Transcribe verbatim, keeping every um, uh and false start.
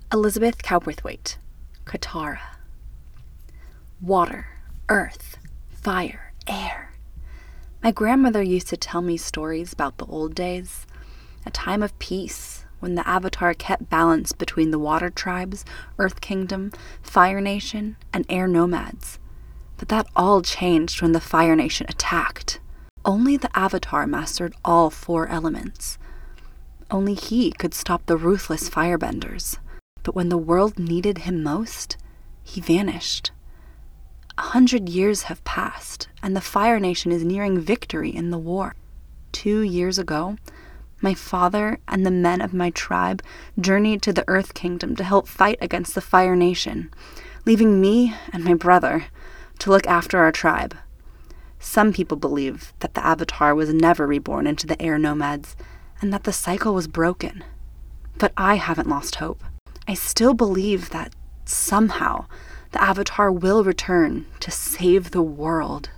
Elizabeth Cowperthwaite, Katara. Water, earth, fire, air. My grandmother used to tell me stories about the old days, a time of peace when the Avatar kept balance between the water tribes, Earth Kingdom, Fire Nation, and air nomads. But that all changed when the Fire Nation attacked. Only the Avatar mastered all four elements. Only he could stop the ruthless firebenders. But when the world needed him most, he vanished. A hundred years have passed, and the Fire Nation is nearing victory in the war. Two years ago, my father and the men of my tribe journeyed to the Earth Kingdom to help fight against the Fire Nation, leaving me and my brother to look after our tribe. Some people believe that the Avatar was never reborn into the air nomads, and that the cycle was broken. But I haven't lost hope. I still believe that somehow the Avatar will return to save the world.